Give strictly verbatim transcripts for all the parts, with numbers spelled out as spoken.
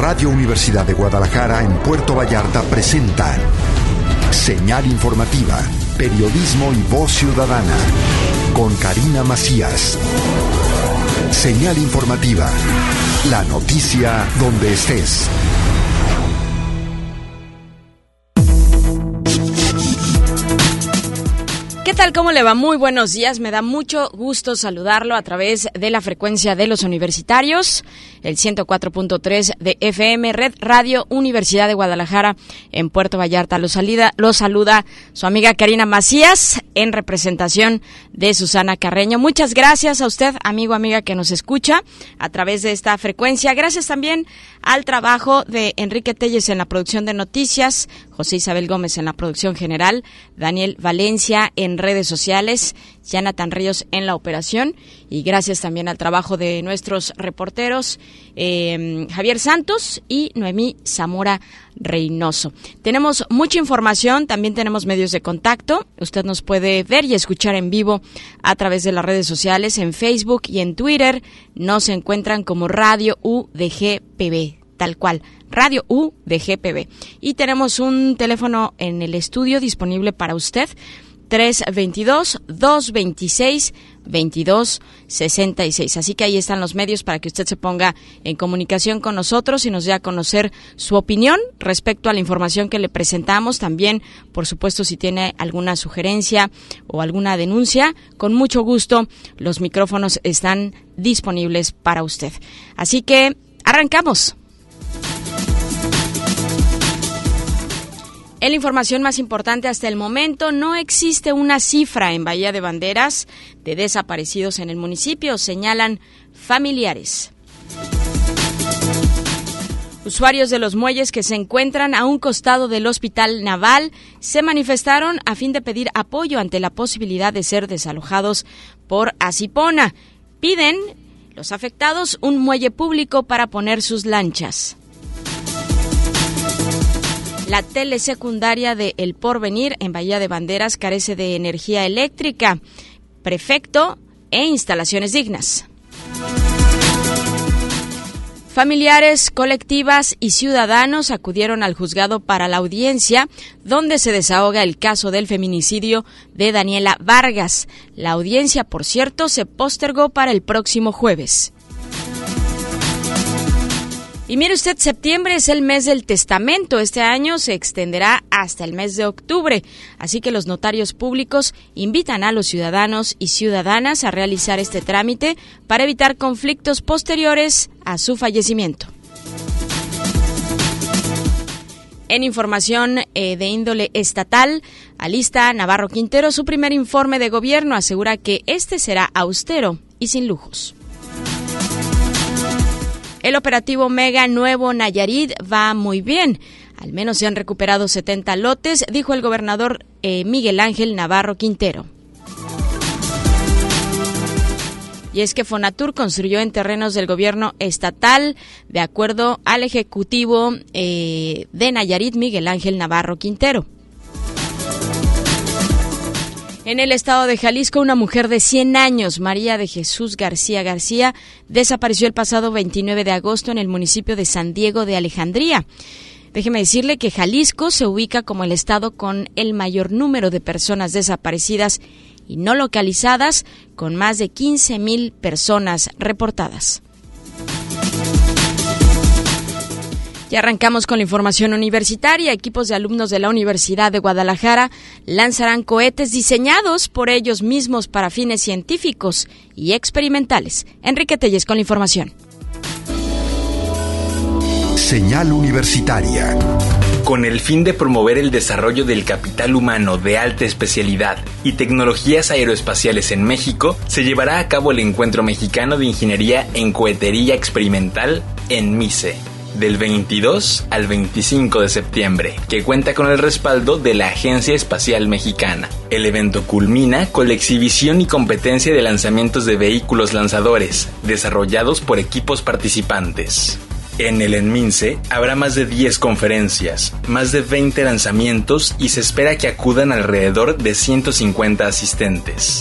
Radio Universidad de Guadalajara en Puerto Vallarta presentan Señal Informativa, periodismo y voz ciudadana, con Karina Macías. Señal Informativa, la noticia donde estés. ¿Qué tal? ¿Cómo le va? Muy buenos días. Me da mucho gusto saludarlo a través de la frecuencia de los universitarios, el ciento cuatro punto tres de F M, Red Radio Universidad de Guadalajara en Puerto Vallarta. Lo saluda, lo saluda su amiga Karina Macías en representación de Susana Carreño. Muchas gracias a usted, amigo, amiga, que nos escucha a través de esta frecuencia. Gracias también al trabajo de Enrique Telles en la producción de noticias, José Isabel Gómez en la producción general, Daniel Valencia en redes sociales, Jonathan Ríos en la operación, y gracias también al trabajo de nuestros reporteros eh, Javier Santos y Noemí Zamora Reynoso. Tenemos mucha información, también tenemos medios de contacto. Usted nos puede ver y escuchar en vivo a través de las redes sociales, en Facebook y en Twitter. Nos encuentran como Radio U D G P B, tal cual, Radio U D G P B. Y tenemos un teléfono en el estudio disponible para usted, tres veintidós, doscientos veintiséis, veintidós sesenta y seis. Así que ahí están los medios para que usted se ponga en comunicación con nosotros y nos dé a conocer su opinión respecto a la información que le presentamos. También, por supuesto, si tiene alguna sugerencia o alguna denuncia, con mucho gusto los micrófonos están disponibles para usted. Así que arrancamos. En la información más importante hasta el momento, no existe una cifra en Bahía de Banderas de desaparecidos en el municipio, señalan familiares. Usuarios de los muelles que se encuentran a un costado del Hospital Naval se manifestaron a fin de pedir apoyo ante la posibilidad de ser desalojados por Asipona. Piden los afectados un muelle público para poner sus lanchas. La telesecundaria de El Porvenir en Bahía de Banderas carece de energía eléctrica, prefecto e instalaciones dignas. Familiares, colectivas y ciudadanos acudieron al juzgado para la audiencia, donde se desahoga el caso del feminicidio de Daniela Vargas. La audiencia, por cierto, se postergó para el próximo jueves. Y mire usted, septiembre es el mes del testamento. Este año se extenderá hasta el mes de octubre. Así que los notarios públicos invitan a los ciudadanos y ciudadanas a realizar este trámite para evitar conflictos posteriores a su fallecimiento. En información eh, de índole estatal, alista Navarro Quintero su primer informe de gobierno. Asegura que este será austero y sin lujos. El operativo Mega Nuevo Nayarit va muy bien. Al menos se han recuperado setenta lotes, dijo el gobernador eh, Miguel Ángel Navarro Quintero. Y es que Fonatur construyó en terrenos del gobierno estatal, de acuerdo al ejecutivo eh, de Nayarit, Miguel Ángel Navarro Quintero. En el estado de Jalisco, una mujer de cien años, María de Jesús García García, desapareció el pasado veintinueve de agosto en el municipio de San Diego de Alejandría. Déjeme decirle que Jalisco se ubica como el estado con el mayor número de personas desaparecidas y no localizadas, con más de quince mil personas reportadas. Y arrancamos con la información universitaria. Equipos de alumnos de la Universidad de Guadalajara lanzarán cohetes diseñados por ellos mismos para fines científicos y experimentales. Enrique Telles con la información. Señal Universitaria. Con el fin de promover el desarrollo del capital humano de alta especialidad y tecnologías aeroespaciales en México, se llevará a cabo el Encuentro Mexicano de Ingeniería en Cohetería Experimental en MICE, del veintidós al veinticinco de septiembre, que cuenta con el respaldo de la Agencia Espacial Mexicana. El evento culmina con la exhibición y competencia de lanzamientos de vehículos lanzadores, desarrollados por equipos participantes. En el ENMINCE habrá más de diez conferencias, más de veinte lanzamientos y se espera que acudan alrededor de ciento cincuenta asistentes.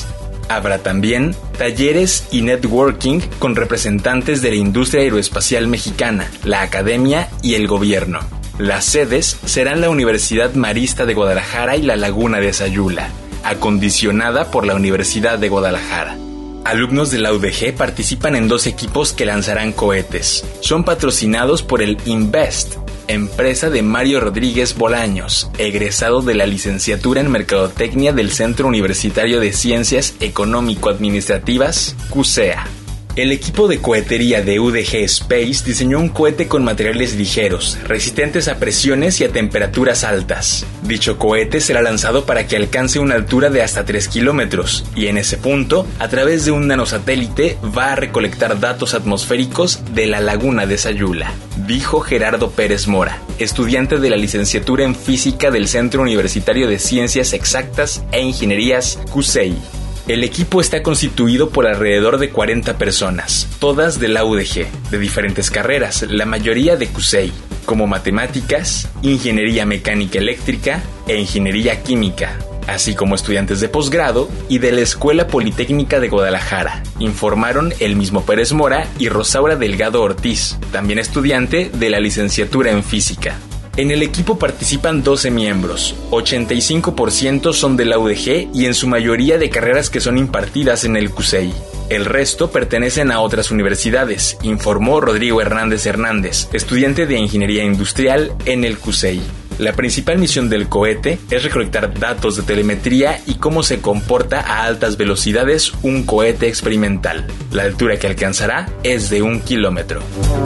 Habrá también talleres y networking con representantes de la industria aeroespacial mexicana, la academia y el gobierno. Las sedes serán la Universidad Marista de Guadalajara y la Laguna de Sayula, acondicionada por la Universidad de Guadalajara. Alumnos de la U D G participan en dos equipos que lanzarán cohetes. Son patrocinados por el Invest, empresa de Mario Rodríguez Bolaños, egresado de la licenciatura en Mercadotecnia del Centro Universitario de Ciencias Económico-Administrativas, CUSEA. El equipo de cohetería de U D G Space diseñó un cohete con materiales ligeros, resistentes a presiones y a temperaturas altas. Dicho cohete será lanzado para que alcance una altura de hasta tres kilómetros, y en ese punto, a través de un nanosatélite, va a recolectar datos atmosféricos de la Laguna de Sayula, dijo Gerardo Pérez Mora, estudiante de la licenciatura en Física del Centro Universitario de Ciencias Exactas e Ingenierías, CUSEI. El equipo está constituido por alrededor de cuarenta personas, todas de la U D G, de diferentes carreras, la mayoría de CUSEI, como matemáticas, ingeniería mecánica eléctrica e ingeniería química, así como estudiantes de posgrado y de la Escuela Politécnica de Guadalajara, informaron el mismo Pérez Mora y Rosaura Delgado Ortiz, también estudiante de la licenciatura en Física. En el equipo participan doce miembros, ochenta y cinco por ciento son de la U D G y en su mayoría de carreras que son impartidas en el CUSEI. El resto pertenecen a otras universidades, informó Rodrigo Hernández Hernández, estudiante de Ingeniería Industrial en el CUSEI. La principal misión del cohete es recolectar datos de telemetría y cómo se comporta a altas velocidades un cohete experimental. La altura que alcanzará es de un kilómetro.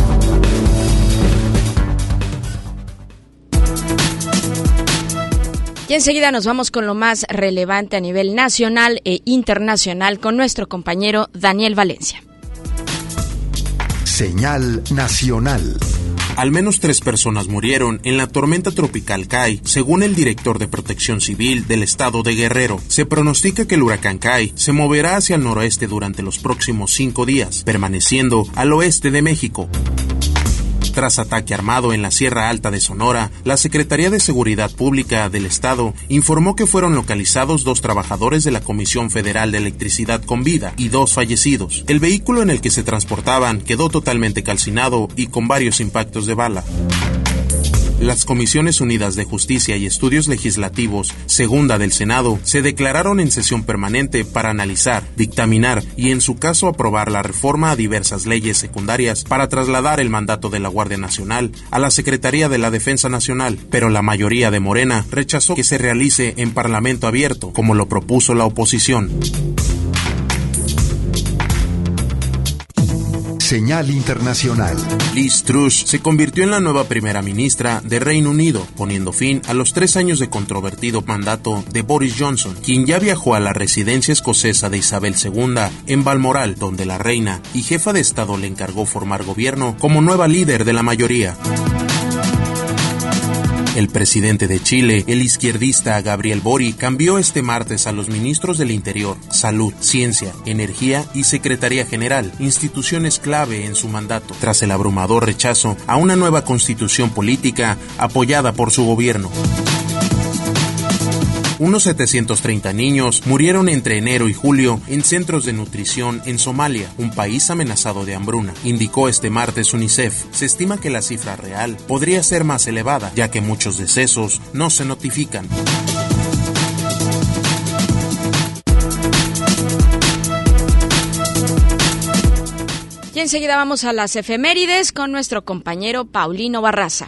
Y enseguida nos vamos con lo más relevante a nivel nacional e internacional con nuestro compañero Daniel Valencia. Señal nacional. Al menos tres personas murieron en la tormenta tropical Kai, según el director de Protección Civil del estado de Guerrero. Se pronostica que el huracán Kai se moverá hacia el noroeste durante los próximos cinco días, permaneciendo al oeste de México. Tras ataque armado en la Sierra Alta de Sonora, la Secretaría de Seguridad Pública del Estado informó que fueron localizados dos trabajadores de la Comisión Federal de Electricidad con vida y dos fallecidos. El vehículo en el que se transportaban quedó totalmente calcinado y con varios impactos de bala. Las Comisiones Unidas de Justicia y Estudios Legislativos, segunda del Senado, se declararon en sesión permanente para analizar, dictaminar y en su caso aprobar la reforma a diversas leyes secundarias para trasladar el mandato de la Guardia Nacional a la Secretaría de la Defensa Nacional, pero la mayoría de Morena rechazó que se realice en Parlamento abierto, como lo propuso la oposición. Señal internacional. Liz Truss se convirtió en la nueva primera ministra de Reino Unido, poniendo fin a los tres años de controvertido mandato de Boris Johnson, quien ya viajó a la residencia escocesa de Isabel segunda en Balmoral, donde la reina y jefa de Estado le encargó formar gobierno como nueva líder de la mayoría. El presidente de Chile, el izquierdista Gabriel Boric, cambió este martes a los ministros del Interior, Salud, Ciencia, Energía y Secretaría General, instituciones clave en su mandato, tras el abrumador rechazo a una nueva constitución política apoyada por su gobierno. Unos setecientos treinta niños murieron entre enero y julio en centros de nutrición en Somalia, un país amenazado de hambruna, indicó este martes UNICEF. Se estima que la cifra real podría ser más elevada, ya que muchos decesos no se notifican. Y enseguida vamos a las efemérides con nuestro compañero Paulino Barraza.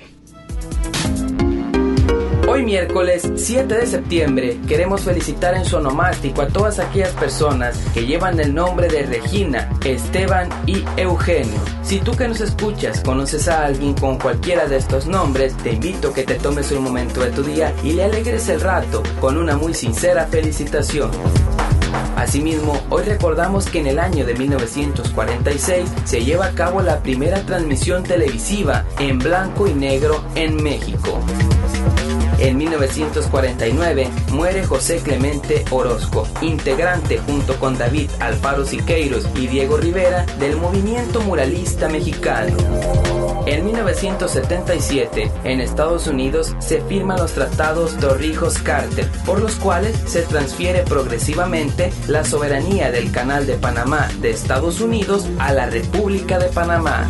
Hoy miércoles siete de septiembre queremos felicitar en su onomástico a todas aquellas personas que llevan el nombre de Regina, Esteban y Eugenio. Si tú que nos escuchas conoces a alguien con cualquiera de estos nombres, te invito a que te tomes un momento de tu día y le alegres el rato con una muy sincera felicitación. Asimismo, hoy recordamos que en el año de mil novecientos cuarenta y seis se lleva a cabo la primera transmisión televisiva en blanco y negro en México. En mil novecientos cuarenta y nueve muere José Clemente Orozco, integrante junto con David Alfaro Siqueiros y Diego Rivera del movimiento muralista mexicano. En mil novecientos setenta y siete, en Estados Unidos se firman los tratados Torrijos-Carter, por los cuales se transfiere progresivamente la soberanía del Canal de Panamá de Estados Unidos a la República de Panamá.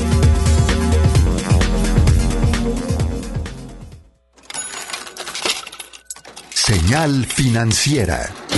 Señal financiera.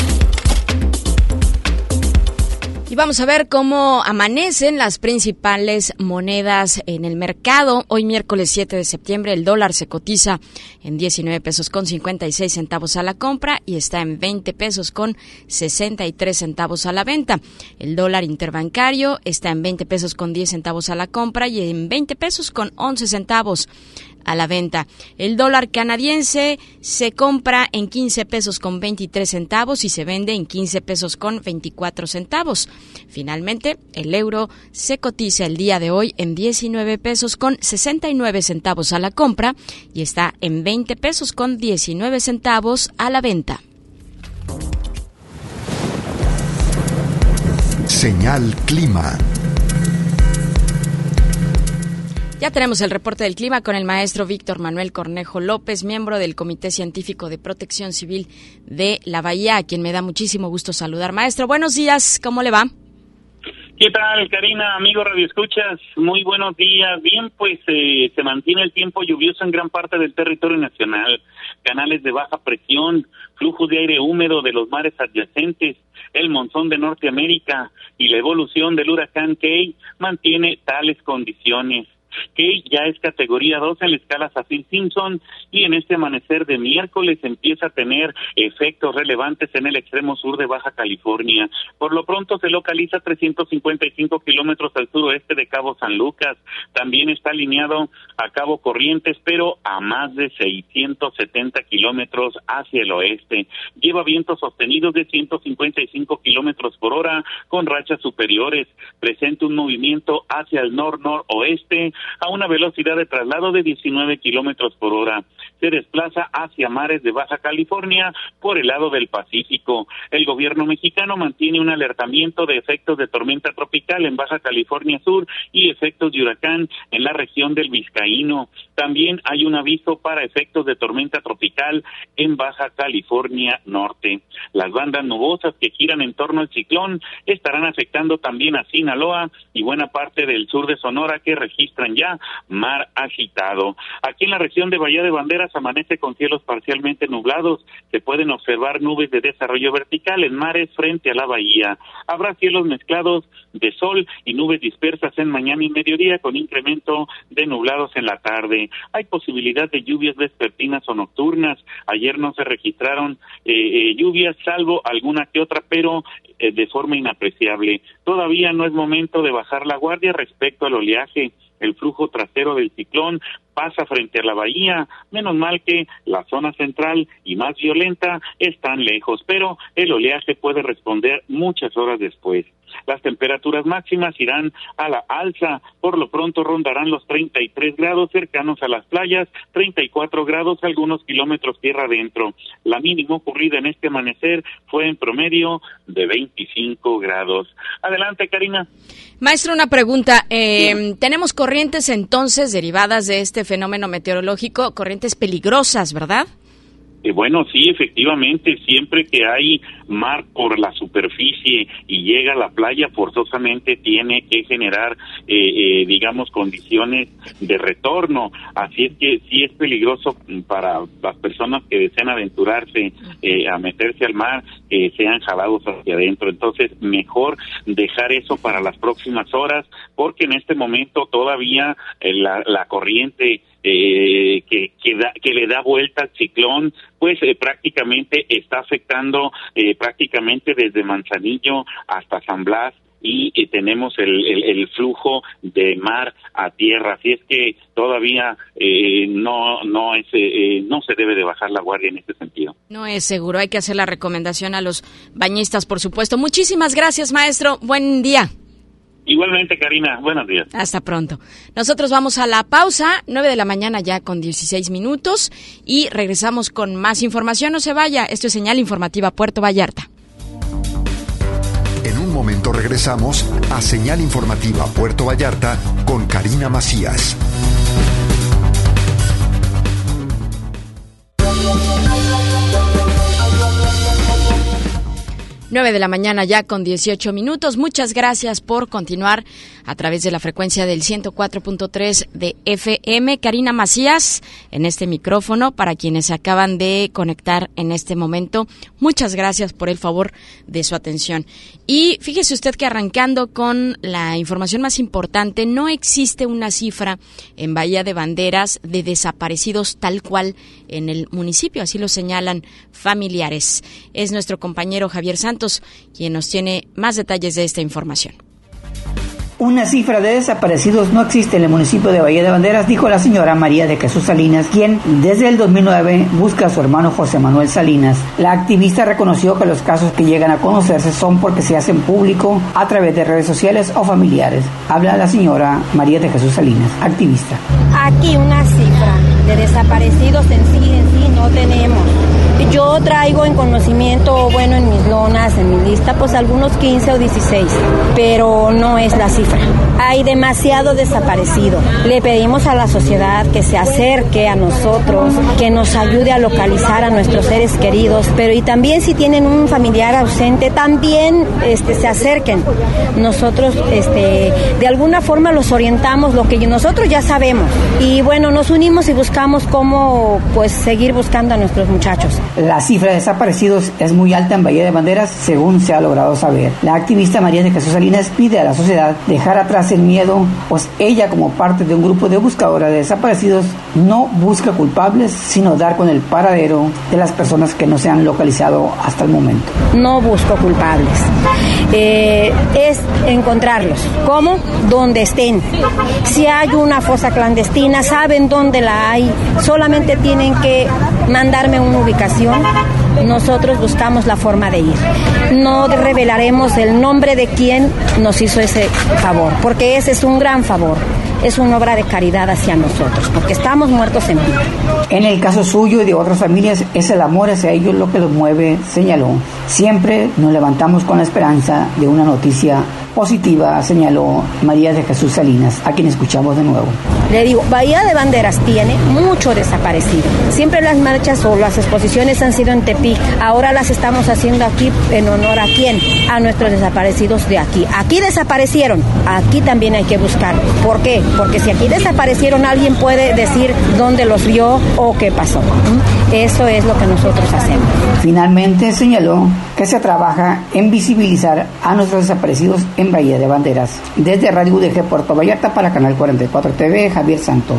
Y vamos a ver cómo amanecen las principales monedas en el mercado. Hoy miércoles siete de septiembre el dólar se cotiza en diecinueve pesos con cincuenta y seis centavos a la compra y está en veinte pesos con sesenta y tres centavos a la venta. El dólar interbancario está en veinte pesos con diez centavos a la compra y en veinte pesos con once centavos a la venta. El dólar canadiense se compra en quince pesos con veintitrés centavos y se vende en quince pesos con veinticuatro centavos. Finalmente, el euro se cotiza el día de hoy en diecinueve pesos con sesenta y nueve centavos a la compra y está en veinte pesos con diecinueve centavos a la venta. Señal Clima. Ya tenemos el reporte del clima con el maestro Víctor Manuel Cornejo López, miembro del Comité Científico de Protección Civil de La Bahía, a quien me da muchísimo gusto saludar. Maestro, buenos días, ¿cómo le va? ¿Qué tal, Karina, amigo Radio Escuchas? Muy buenos días. Bien, pues eh, se mantiene el tiempo lluvioso en gran parte del territorio nacional. Canales de baja presión, flujos de aire húmedo de los mares adyacentes, el monzón de Norteamérica y la evolución del huracán Key mantiene tales condiciones. Key ya es categoría dos en la escala Saffir-Simpson y en este amanecer de miércoles empieza a tener efectos relevantes en el extremo sur de Baja California. Por lo pronto se localiza a trescientos cincuenta y cinco kilómetros al suroeste de Cabo San Lucas. También está alineado a Cabo Corrientes, pero a más de seiscientos setenta kilómetros hacia el oeste. Lleva vientos sostenidos de ciento cincuenta y cinco kilómetros por hora con rachas superiores. Presenta un movimiento hacia el nor-noroeste a una velocidad de traslado de diecinueve kilómetros por hora. Se desplaza hacia mares de Baja California por el lado del Pacífico. El gobierno mexicano mantiene un alertamiento de efectos de tormenta tropical en Baja California Sur y efectos de huracán en la región del Vizcaíno. También hay un aviso para efectos de tormenta tropical en Baja California Norte. Las bandas nubosas que giran en torno al ciclón estarán afectando también a Sinaloa y buena parte del sur de Sonora, que registran ya mar agitado. Aquí en la región de Bahía de Banderas amanece con cielos parcialmente nublados. Se pueden observar nubes de desarrollo vertical en mares frente a la bahía. Habrá cielos mezclados de sol y nubes dispersas en mañana y mediodía con incremento de nublados en la tarde. Hay posibilidad de lluvias vespertinas o nocturnas. Ayer no se registraron eh, eh, lluvias, salvo alguna que otra, pero eh, de forma inapreciable. Todavía no es momento de bajar la guardia respecto al oleaje. El flujo trasero del ciclón pasa frente a la bahía, menos mal que la zona central y más violenta están lejos, pero el oleaje puede responder muchas horas después. Las temperaturas máximas irán a la alza, por lo pronto rondarán los treinta y tres grados cercanos a las playas, treinta y cuatro grados algunos kilómetros tierra adentro. La mínima ocurrida en este amanecer fue en promedio de veinticinco grados. Adelante, Karina. Maestro, una pregunta. Eh, sí. Tenemos corrientes entonces derivadas de este fenómeno meteorológico, corrientes peligrosas, ¿verdad? Eh, bueno, sí, efectivamente, siempre que hay mar por la superficie y llega a la playa, forzosamente tiene que generar, eh, eh, digamos, condiciones de retorno. Así es que sí es peligroso para las personas que desean aventurarse eh, a meterse al mar, que eh, sean jalados hacia adentro. Entonces, mejor dejar eso para las próximas horas, porque en este momento todavía eh, la, la corriente Eh, que, que, da, que le da vuelta al ciclón, pues eh, prácticamente está afectando eh, prácticamente desde Manzanillo hasta San Blas y eh, tenemos el, el, el flujo de mar a tierra, así es que todavía eh, no no es eh, no se debe de bajar la guardia en este sentido. No es seguro, hay que hacer la recomendación a los bañistas, por supuesto. Muchísimas gracias, maestro. Buen día. Igualmente, Karina, buenos días. Hasta pronto. Nosotros vamos a la pausa, nueve de la mañana ya con dieciséis minutos, y regresamos con más información. No se vaya, esto es Señal Informativa Puerto Vallarta. En un momento regresamos a Señal Informativa Puerto Vallarta con Karina Macías. nueve de la mañana ya con dieciocho minutos. Muchas gracias por continuar a través de la frecuencia del ciento cuatro punto tres de F M. Karina Macías en este micrófono para quienes se acaban de conectar en este momento. Muchas gracias por el favor de su atención. Y fíjese usted que arrancando con la información más importante, no existe una cifra en Bahía de Banderas de desaparecidos tal cual en el municipio, así lo señalan familiares. Es nuestro compañero Javier Santos quien nos tiene más detalles de esta información. Una cifra de desaparecidos no existe en el municipio de Bahía de Banderas, dijo la señora María de Jesús Salinas, quien desde el dos mil nueve busca a su hermano José Manuel Salinas. La activista reconoció que los casos que llegan a conocerse son porque se hacen público a través de redes sociales o familiares. Habla la señora María de Jesús Salinas, activista. Aquí una cifra de desaparecidos en sí, en sí no tenemos. Yo traigo en conocimiento, bueno, en mis lonas, en mi lista, pues algunos quince o dieciséis, pero no es la cifra. Hay demasiado desaparecido. Le pedimos a la sociedad que se acerque a nosotros, que nos ayude a localizar a nuestros seres queridos, pero y también si tienen un familiar ausente, también este, se acerquen. Nosotros este, de alguna forma los orientamos, lo que nosotros ya sabemos, y bueno, nos unimos y buscamos cómo pues seguir buscando a nuestros muchachos. La cifra de desaparecidos es muy alta en Bahía de Banderas, según se ha logrado saber. La activista María de Jesús Salinas pide a la sociedad dejar atrás el miedo, pues ella, como parte de un grupo de buscadoras de desaparecidos, no busca culpables, sino dar con el paradero de las personas que no se han localizado hasta el momento. No busco culpables, eh, es encontrarlos. ¿Cómo? Donde estén. Si hay una fosa clandestina, saben dónde la hay, solamente tienen que mandarme una ubicación. Nosotros buscamos la forma de ir. No revelaremos el nombre de quien nos hizo ese favor, porque ese es un gran favor. Es una obra de caridad hacia nosotros, porque estamos muertos en vida. En el caso suyo y de otras familias, es el amor hacia ellos lo que los mueve, señaló. Siempre nos levantamos con la esperanza de una noticia positiva, señaló María de Jesús Salinas, a quien escuchamos de nuevo. Le digo, Bahía de Banderas tiene mucho desaparecido. Siempre las marchas o las exposiciones han sido en Tepic. Ahora las estamos haciendo aquí en honor a quién, a nuestros desaparecidos de aquí. Aquí desaparecieron, aquí también hay que buscar. ¿Por qué? Porque si aquí desaparecieron, alguien puede decir dónde los vio o qué pasó. Eso es lo que nosotros hacemos. Finalmente señaló que se trabaja en visibilizar a nuestros desaparecidos en Bahía de Banderas. Desde Radio U D G Puerto Vallarta para Canal cuarenta y cuatro T V, Javier Santos.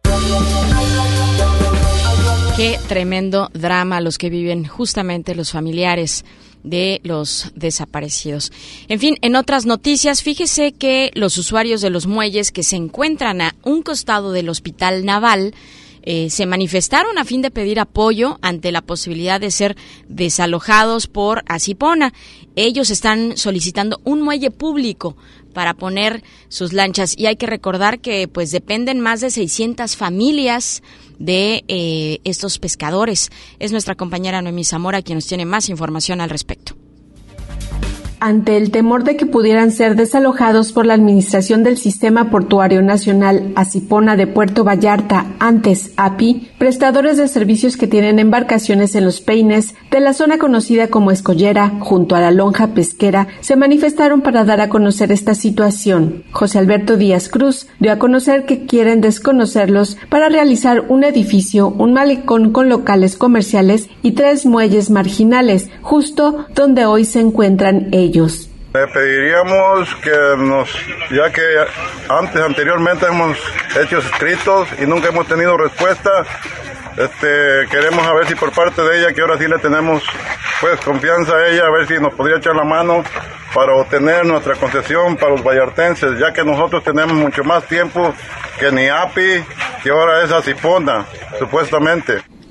Qué tremendo drama los que viven justamente los familiares de los desaparecidos. En fin, en otras noticias, fíjese que los usuarios de los muelles que se encuentran a un costado del Hospital Naval eh, se manifestaron a fin de pedir apoyo ante la posibilidad de ser desalojados por Asipona. Ellos están solicitando un muelle público para poner sus lanchas, y hay que recordar que pues dependen más de seiscientas familias de eh, estos pescadores. Es nuestra compañera Noemí Zamora quien nos tiene más información al respecto. Ante el temor de que pudieran ser desalojados por la Administración del Sistema Portuario Nacional Asipona de Puerto Vallarta, antes A P I, prestadores de servicios que tienen embarcaciones en los peines de la zona conocida como Escollera, junto a la lonja pesquera, se manifestaron para dar a conocer esta situación. José Alberto Díaz Cruz dio a conocer que quieren desconocerlos para realizar un edificio, un malecón con locales comerciales y tres muelles marginales, justo donde hoy se encuentran ellos. Ellos. Le pediríamos que nos, ya que antes, anteriormente hemos hecho escritos y nunca hemos tenido respuesta, este, queremos a ver si por parte de ella, que ahora sí le tenemos pues confianza a ella, a ver si nos podría echar la mano para obtener nuestra concesión para los vallartenses, ya que nosotros tenemos mucho más tiempo que ni A P I, que ahora es Asipona, supuestamente.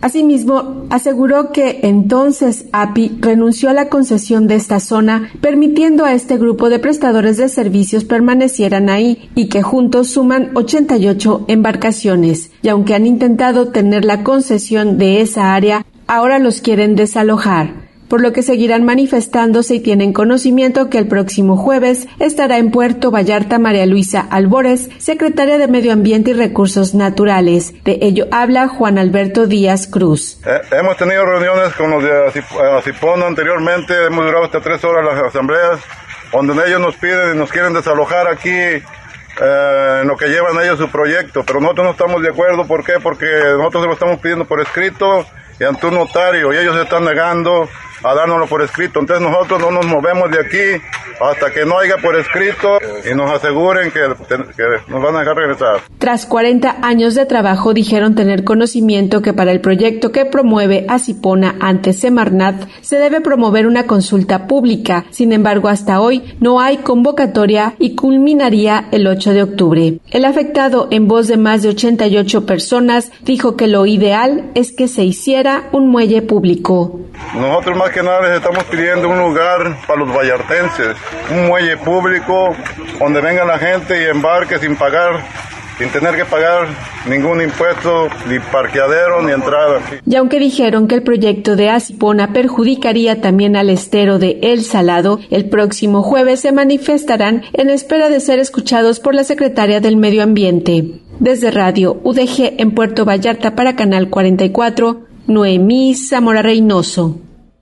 Asimismo, aseguró que entonces A P I renunció a la concesión de esta zona, permitiendo a este grupo de prestadores de servicios permanecieran ahí y que juntos suman ochenta y ocho embarcaciones. Y aunque han intentado tener la concesión de esa área, ahora los quieren desalojar, por lo que seguirán manifestándose y tienen conocimiento que el próximo jueves estará en Puerto Vallarta María Luisa Albores, secretaria de Medio Ambiente y Recursos Naturales. De ello habla Juan Alberto Díaz Cruz. Eh, hemos tenido reuniones con los de Asipón anteriormente, hemos durado hasta tres horas las asambleas, donde ellos nos piden y nos quieren desalojar aquí eh, en lo que llevan ellos su proyecto, pero nosotros no estamos de acuerdo. ¿Por qué? Porque nosotros se lo estamos pidiendo por escrito y ante un notario, y ellos se están negando a dárnoslo por escrito. Entonces nosotros no nos movemos de aquí hasta que no haya por escrito y nos aseguren que, que nos van a dejar regresar. Tras cuarenta años de trabajo, dijeron tener conocimiento que para el proyecto que promueve Asipona ante Semarnat se debe promover una consulta pública. Sin embargo, hasta hoy no hay convocatoria y culminaría el ocho de octubre. El afectado, en voz de más de ochenta y ocho personas, dijo que lo ideal es que se hiciera un muelle público. Nosotros más que nada les estamos pidiendo un lugar para los vallartenses, un muelle público donde venga la gente y embarque sin pagar, sin tener que pagar ningún impuesto, ni parqueadero, ni entrada. Y aunque dijeron que el proyecto de Asipona perjudicaría también al estero de El Salado, el próximo jueves se manifestarán en espera de ser escuchados por la secretaria del Medio Ambiente. Desde Radio U D G en Puerto Vallarta para Canal cuarenta y cuatro, Noemí Zamora Reynoso.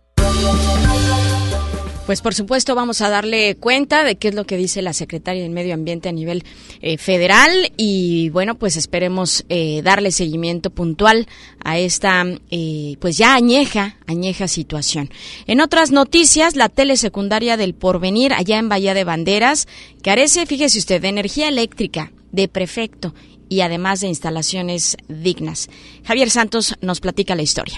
Pues por supuesto vamos a darle cuenta de qué es lo que dice la secretaria del Medio Ambiente a nivel eh, federal y bueno, pues esperemos eh, darle seguimiento puntual a esta eh, pues ya añeja, añeja situación. En otras noticias, la telesecundaria del Porvenir allá en Bahía de Banderas carece, fíjese usted, de energía eléctrica, de prefecto y además de instalaciones dignas. Javier Santos nos platica la historia.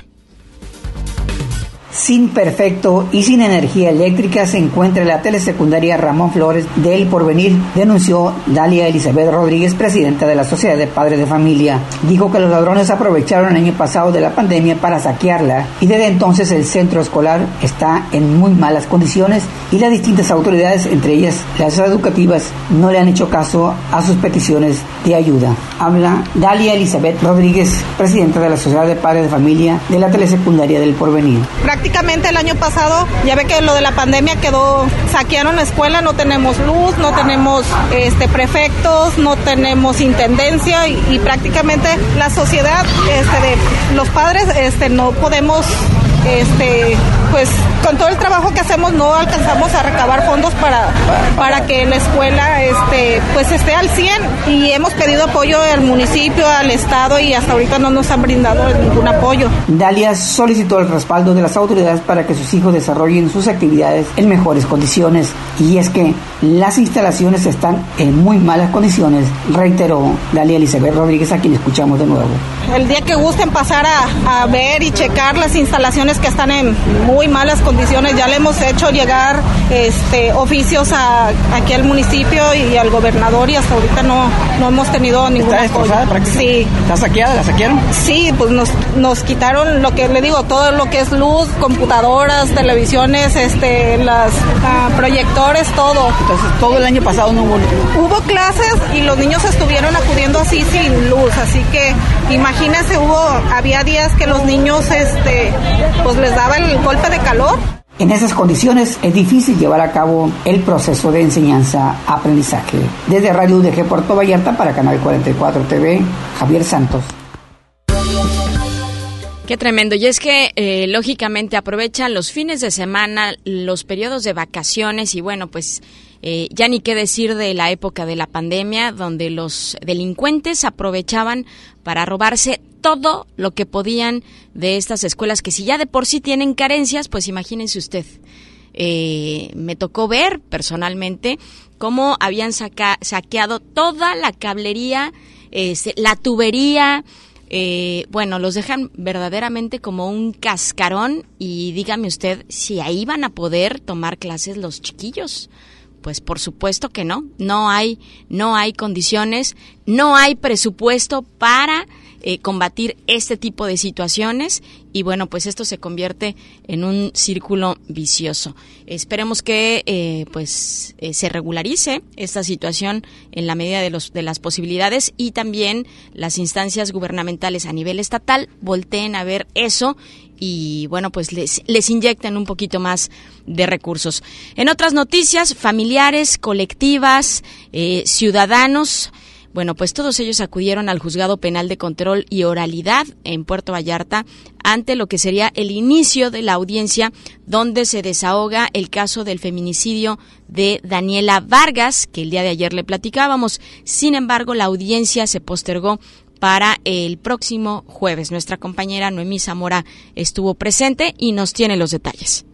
Sin perfecto y sin energía eléctrica se encuentra la telesecundaria Ramón Flores del Porvenir, denunció Dalia Elizabeth Rodríguez, presidenta de la Sociedad de Padres de Familia. Dijo que los ladrones aprovecharon el año pasado de la pandemia para saquearla y desde entonces el centro escolar está en muy malas condiciones y las distintas autoridades, entre ellas las educativas, no le han hecho caso a sus peticiones de ayuda. Habla Dalia Elizabeth Rodríguez, presidenta de la Sociedad de Padres de Familia de la telesecundaria del Porvenir. Prácticamente el año pasado, ya ve que lo de la pandemia quedó, saquearon la escuela, no tenemos luz, no tenemos este prefectos, no tenemos intendencia y, y prácticamente la sociedad, este, de los padres, este, no podemos, este, pues con todo el trabajo que hacemos no alcanzamos a recabar fondos para, para que la escuela, este, pues esté al cien y hemos pedido apoyo al municipio, al estado y hasta ahorita no nos han brindado ningún apoyo. Dalia solicitó el respaldo de las autoridades para que sus hijos desarrollen sus actividades en mejores condiciones y es que las instalaciones están en muy malas condiciones, reiteró Dalia Elizabeth Rodríguez, a quien escuchamos de nuevo. El día que gusten pasar a, a ver y checar las instalaciones que están en muy malas condiciones, ya le hemos hecho llegar este oficios a, aquí al municipio y al gobernador y hasta ahorita no, no hemos tenido ningún ¿Está destrozada prácticamente? Sí. ¿Está saqueada? ¿La saquearon? Sí, pues nos, nos quitaron lo que le digo, todo lo que es luz, computadoras, televisiones, este, las uh, proyectores, todo. Entonces todo el año pasado no hubo luz. Hubo clases y los niños estuvieron acudiendo así sin luz, así que imagínense, hubo, había días que los niños, este, pues les daba el golpe de calor. En esas condiciones es difícil llevar a cabo el proceso de enseñanza-aprendizaje. Desde Radio U D G Puerto Vallarta para Canal cuarenta y cuatro T V, Javier Santos. Qué tremendo. Y es que, eh, lógicamente, aprovechan los fines de semana, los periodos de vacaciones y, bueno, pues eh, ya ni qué decir de la época de la pandemia, donde los delincuentes aprovechaban para robarse todo lo que podían de estas escuelas, que si ya de por sí tienen carencias, pues imagínense usted. Eh, me tocó ver personalmente cómo habían saca- saqueado toda la cablería, eh, la tubería. Eh, bueno, los dejan verdaderamente como un cascarón y dígame usted si ahí van a poder tomar clases los chiquillos. Pues por supuesto que no, no hay, no hay condiciones no hay presupuesto para eh, combatir este tipo de situaciones y bueno, pues esto se convierte en un círculo vicioso. Esperemos que eh, pues eh, se regularice esta situación en la medida de los de las posibilidades y también las instancias gubernamentales a nivel estatal volteen a ver eso y bueno, pues les, les inyecten un poquito más de recursos. En otras noticias, familiares, colectivas, eh, ciudadanos, bueno, pues todos ellos acudieron al Juzgado Penal de Control y Oralidad en Puerto Vallarta ante lo que sería el inicio de la audiencia donde se desahoga el caso del feminicidio de Daniela Vargas, que el día de ayer le platicábamos. Sin embargo, la audiencia se postergó para el próximo jueves. Nuestra compañera Noemí Zamora estuvo presente y nos tiene los detalles.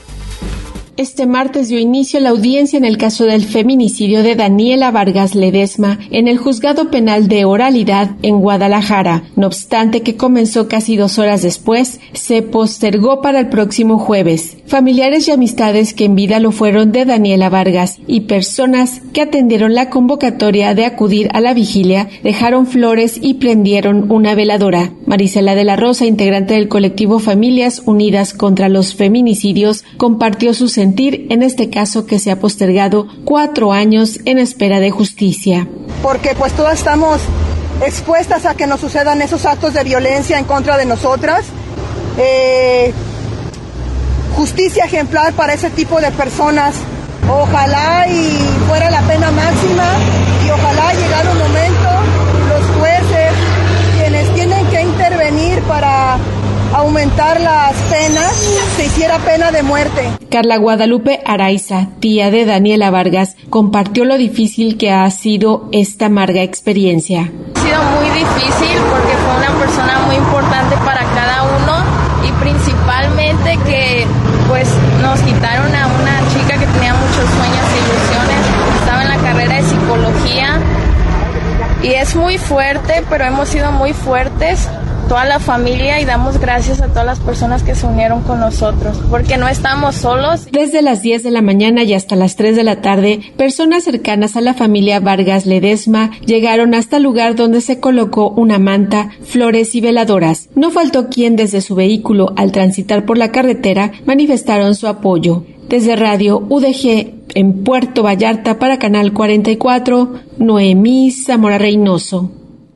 Este martes dio inicio la audiencia en el caso del feminicidio de Daniela Vargas Ledesma en el Juzgado Penal de Oralidad en Guadalajara. No obstante que comenzó casi dos horas después, se postergó para el próximo jueves. Familiares y amistades que en vida lo fueron de Daniela Vargas y personas que atendieron la convocatoria de acudir a la vigilia dejaron flores y prendieron una veladora. Marisela de la Rosa, integrante del colectivo Familias Unidas contra los Feminicidios, compartió su sentir en este caso que se ha postergado cuatro años en espera de justicia. Porque pues todas estamos expuestas a que nos sucedan esos actos de violencia en contra de nosotras. Eh, justicia ejemplar para ese tipo de personas. Ojalá y fuera la pena máxima y ojalá llegara un momento los jueces, quienes tienen que intervenir para aumentar las penas, se hiciera pena de muerte. Carla Guadalupe Araiza, tía de Daniela Vargas, compartió lo difícil que ha sido esta amarga experiencia. Ha sido muy difícil porque fue una persona muy importante para cada uno y principalmente que pues nos quitaron a una chica que tenía muchos sueños e ilusiones, estaba en la carrera de psicología y es muy fuerte, pero hemos sido muy fuertes toda la familia y damos gracias a todas las personas que se unieron con nosotros, porque no estamos solos. Desde las diez de la mañana y hasta las tres de la tarde, personas cercanas a la familia Vargas Ledesma llegaron hasta el lugar donde se colocó una manta, flores y veladoras. No faltó quien desde su vehículo, al transitar por la carretera, manifestaron su apoyo. Desde Radio U D G en Puerto Vallarta para Canal cuarenta y cuatro, Noemí Zamora Reynoso.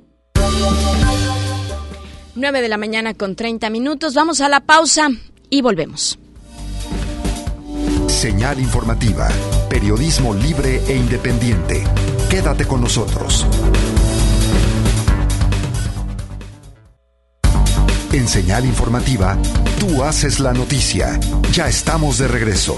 nueve de la mañana con treinta minutos. Vamos a la pausa y volvemos. Señal informativa. Periodismo libre e independiente. Quédate con nosotros. En Señal informativa, tú haces la noticia. Ya estamos de regreso.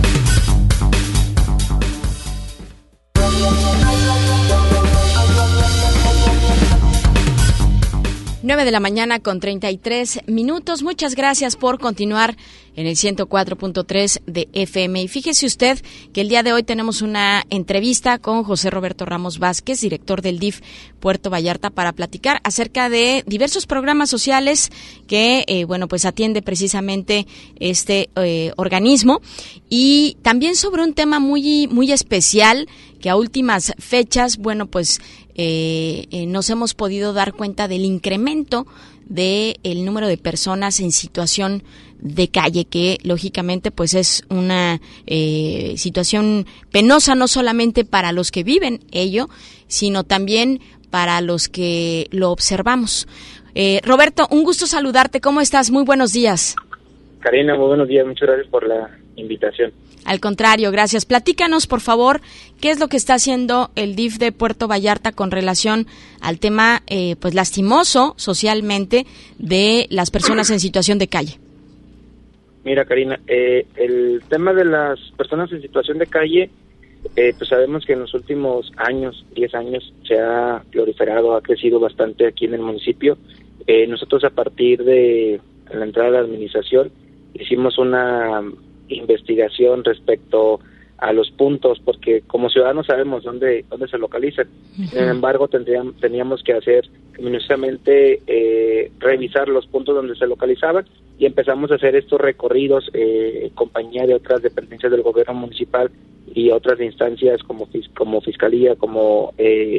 nueve de la mañana con treinta y tres minutos. Muchas gracias por continuar en el ciento cuatro punto tres de F M. Y fíjese usted que el día de hoy tenemos una entrevista con José Roberto Ramos Vázquez, director del D I F Puerto Vallarta, para platicar acerca de diversos programas sociales que, eh, bueno, pues atiende precisamente este eh, organismo y también sobre un tema muy, muy especial que a últimas fechas, bueno, pues eh, eh, nos hemos podido dar cuenta del incremento de el número de personas en situación de calle, que lógicamente pues es una eh, situación penosa no solamente para los que viven ello, sino también para los que lo observamos. Eh, Roberto, un gusto saludarte. ¿Cómo estás? Muy buenos días. Karina, muy buenos días. Muchas gracias por la invitación. Al contrario, gracias. Platícanos, por favor, qué es lo que está haciendo el D I F de Puerto Vallarta con relación al tema, eh, pues lastimoso socialmente, de las personas en situación de calle. Mira, Karina, eh, el tema de las personas en situación de calle, eh, pues sabemos que en los últimos años, diez años, se ha proliferado, ha crecido bastante aquí en el municipio. Eh, nosotros a partir de la entrada de la administración hicimos una investigación respecto a los puntos, porque como ciudadanos sabemos dónde dónde se localizan. Uh-huh. Sin embargo, tendríamos, teníamos que hacer minuciosamente eh, revisar los puntos donde se localizaban y empezamos a hacer estos recorridos eh, en compañía de otras dependencias del gobierno municipal y otras instancias como como fiscalía, como eh,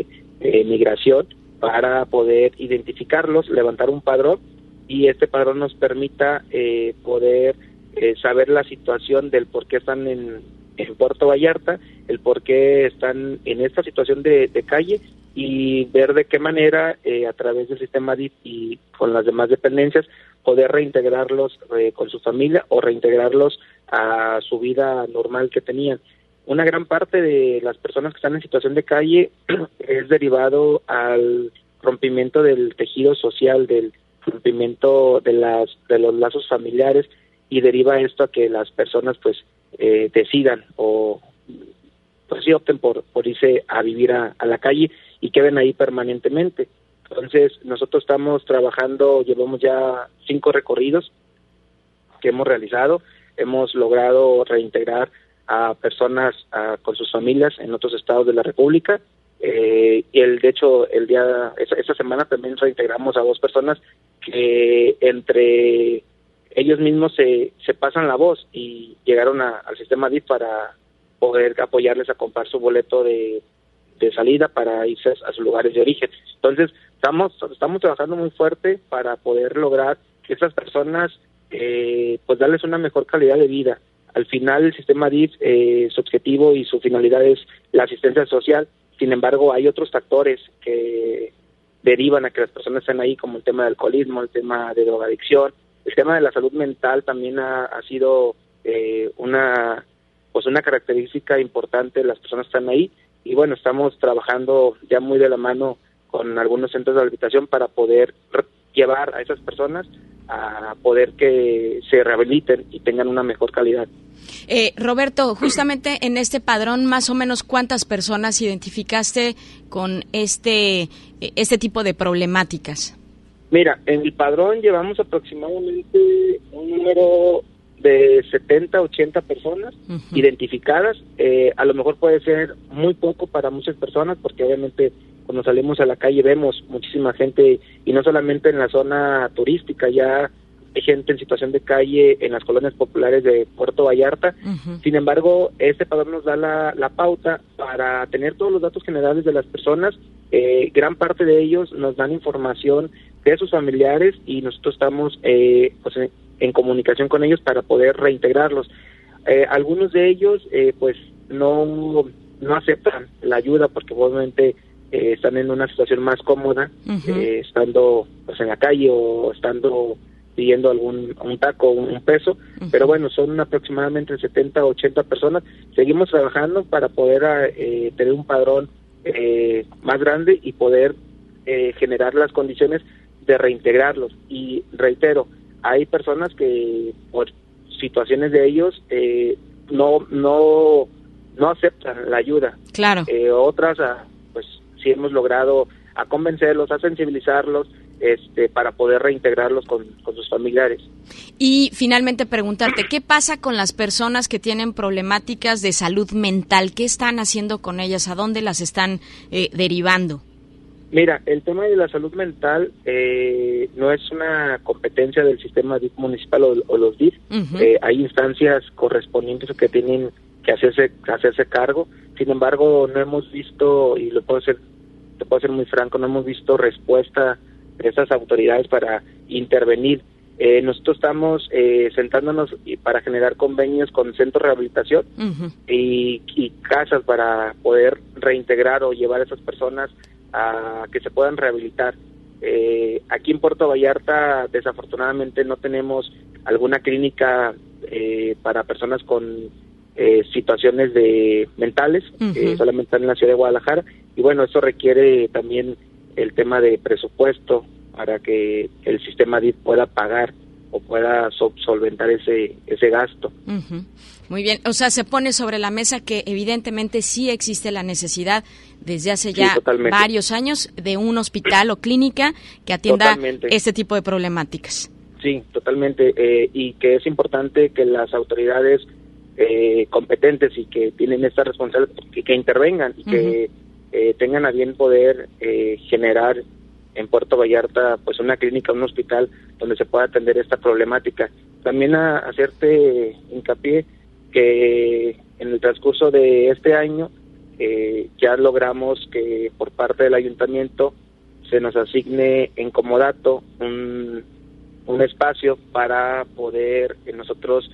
eh, migración para poder identificarlos, levantar un padrón y este padrón nos permita eh, poder eh, saber la situación del por qué están en, en Puerto Vallarta, el por qué están en esta situación de, de calle y ver de qué manera eh, a través del sistema D I F y con las demás dependencias poder reintegrarlos eh, con su familia o reintegrarlos a su vida normal que tenían. Una gran parte de las personas que están en situación de calle es derivado al rompimiento del tejido social, del rompimiento de las de los lazos familiares y deriva esto a que las personas pues eh, decidan o pues sí opten por, por irse a vivir a, a la calle y queden ahí permanentemente. Entonces nosotros estamos trabajando, llevamos ya cinco recorridos que hemos realizado, hemos logrado reintegrar a personas a, con sus familias en otros estados de la República. Eh, y el de hecho el día esta, esta semana también reintegramos a dos personas que entre ellos mismos se, se pasan la voz y llegaron a, al sistema D I F para poder apoyarles a comprar su boleto de, de salida para irse a, a sus lugares de origen. Entonces estamos estamos trabajando muy fuerte para poder lograr que estas personas eh, pues darles una mejor calidad de vida. Al final el sistema D I F, eh, su objetivo y su finalidad es la asistencia social. Sin embargo, hay otros factores que derivan a que las personas estén ahí, como el tema del alcoholismo, el tema de drogadicción, el tema de la salud mental también ha, ha sido eh, una pues una característica importante de las personas que están ahí. Y bueno, estamos trabajando ya muy de la mano con algunos centros de rehabilitación para poder llevar a esas personas a poder que se rehabiliten y tengan una mejor calidad. Eh, Roberto, justamente en este padrón, más o menos, ¿cuántas personas identificaste con este este tipo de problemáticas? Mira, en el padrón llevamos aproximadamente un número de setenta, ochenta personas uh-huh. identificadas. Eh, a lo mejor puede ser muy poco para muchas personas, porque obviamente cuando salimos a la calle vemos muchísima gente, y no solamente en la zona turística, ya hay gente en situación de calle en las colonias populares de Puerto Vallarta. Uh-huh. Sin embargo, este padrón nos da la, la pauta para tener todos los datos generales de las personas. Eh, gran parte de ellos nos dan información de sus familiares y nosotros estamos eh, pues en, en comunicación con ellos para poder reintegrarlos. Eh, algunos de ellos eh, pues no, no aceptan la ayuda porque obviamente eh, están en una situación más cómoda, uh-huh. eh, estando pues en la calle o estando pidiendo algún un taco, un peso, uh-huh. pero bueno, son aproximadamente setenta a ochenta personas. Seguimos trabajando para poder eh, tener un padrón eh, más grande y poder eh, generar las condiciones de reintegrarlos. Y reitero, hay personas que por situaciones de ellos eh, no no no aceptan la ayuda. Claro. Eh, otras, pues sí hemos logrado a convencerlos, a sensibilizarlos, este para poder reintegrarlos con, con sus familiares. Y finalmente preguntarte, ¿qué pasa con las personas que tienen problemáticas de salud mental? ¿Qué están haciendo con ellas? ¿A dónde las están eh, derivando? Mira, el tema de la salud mental eh, no es una competencia del sistema D I F municipal o, o los D I F. Uh-huh. Eh, hay instancias correspondientes que tienen que hacerse hacerse cargo. Sin embargo, no hemos visto, y lo puedo ser, te puedo ser muy franco, no hemos visto respuesta de esas autoridades para intervenir. Eh, nosotros estamos eh, sentándonos para generar convenios con centros de rehabilitación uh-huh. y, y casas para poder reintegrar o llevar a esas personas a que se puedan rehabilitar. Eh, aquí en Puerto Vallarta, desafortunadamente, no tenemos alguna clínica eh, para personas con eh, situaciones de mentales, uh-huh. eh, solamente están en la ciudad de Guadalajara, y bueno, eso requiere también el tema de presupuesto para que el sistema D I F pueda pagar o pueda so- solventar ese ese gasto. Uh-huh. Muy bien, o sea, se pone sobre la mesa que evidentemente sí existe la necesidad desde hace ya sí, varios años de un hospital o clínica que atienda totalmente este tipo de problemáticas. Sí, totalmente, eh, y que es importante que las autoridades eh, competentes y que tienen esta responsabilidad que, que intervengan y uh-huh. que eh, tengan a bien poder eh, generar en Puerto Vallarta pues una clínica, un hospital donde se pueda atender esta problemática. También a, a hacerte hincapié que en el transcurso de este año eh, ya logramos que por parte del ayuntamiento se nos asigne en comodato un, un espacio para poder eh, nosotros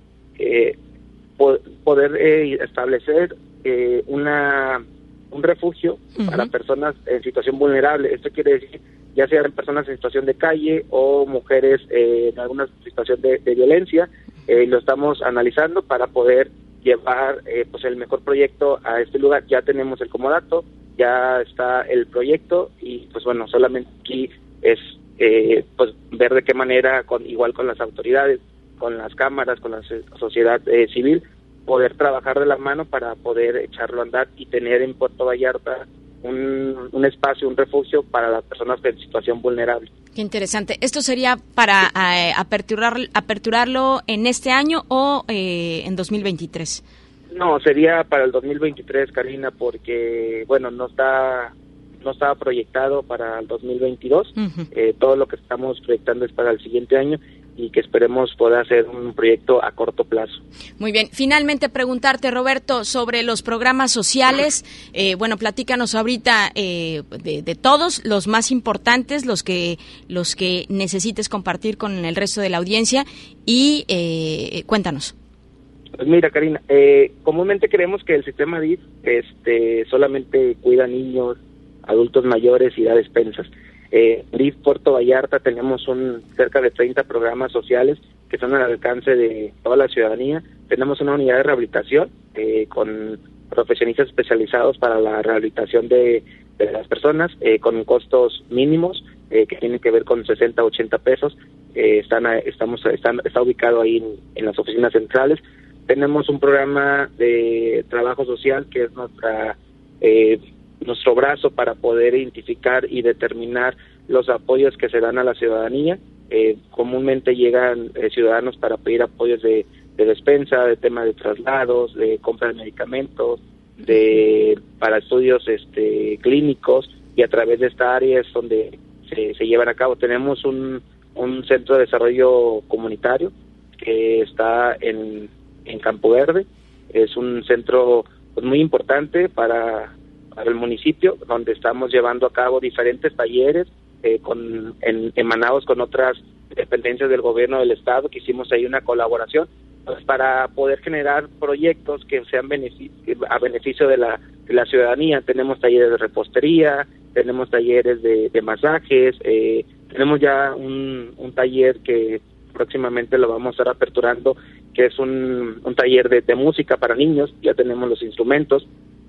eh, po- poder eh, establecer eh, una un refugio uh-huh. para personas en situación vulnerable. Esto quiere decir ya sean personas en situación de calle o mujeres eh, en alguna situación de, de violencia. Eh, lo estamos analizando para poder llevar eh, pues el mejor proyecto a este lugar. Ya tenemos el comodato, ya está el proyecto y pues bueno, solamente aquí es eh, pues ver de qué manera, con igual con las autoridades, con las cámaras, con la sociedad eh, civil, poder trabajar de la mano para poder echarlo a andar y tener en Puerto Vallarta un, un espacio, un refugio para las personas en situación vulnerable. Qué interesante. ¿Esto sería para eh, aperturar, aperturarlo en este año o eh, en dos mil veintitrés? No, sería para el dos mil veintitrés, Karina, porque, bueno, no está no estaba proyectado para el dos mil veintidós. Uh-huh. Eh, todo lo que estamos proyectando es para el siguiente año y que esperemos poder hacer un proyecto a corto plazo. Muy bien. Finalmente, preguntarte, Roberto, sobre los programas sociales. Eh, bueno, platícanos ahorita eh, de, de todos, los más importantes, los que los que necesites compartir con el resto de la audiencia y eh, cuéntanos. Pues mira, Karina, eh, comúnmente creemos que el sistema D I F este, solamente cuida a niños, adultos mayores y da despensas. Eh, en D I F Puerto Vallarta tenemos un cerca de treinta programas sociales que son al alcance de toda la ciudadanía. Tenemos una unidad de rehabilitación eh, con profesionistas especializados para la rehabilitación de, de las personas eh, con costos mínimos eh, que tienen que ver con sesenta, ochenta pesos. Eh, están, estamos, están, está ubicado ahí en, en las oficinas centrales. Tenemos un programa de trabajo social que es nuestra eh, nuestro brazo para poder identificar y determinar los apoyos que se dan a la ciudadanía. Eh, comúnmente llegan eh, ciudadanos para pedir apoyos de, de despensa, de tema de traslados, de compra de medicamentos, de para estudios este, clínicos, y a través de esta área es donde se, se llevan a cabo. Tenemos un, un centro de desarrollo comunitario que está en, en Campo Verde. Es un centro pues, muy importante para para el municipio, donde estamos llevando a cabo diferentes talleres eh, con en, emanados con otras dependencias del gobierno del estado, que hicimos ahí una colaboración pues, para poder generar proyectos que sean benefic- a beneficio de la, de la ciudadanía. Tenemos talleres de repostería, tenemos talleres de, de masajes, eh, tenemos ya un, un taller que próximamente lo vamos a estar aperturando, que es un, un taller de, de música para niños. Ya tenemos los instrumentos,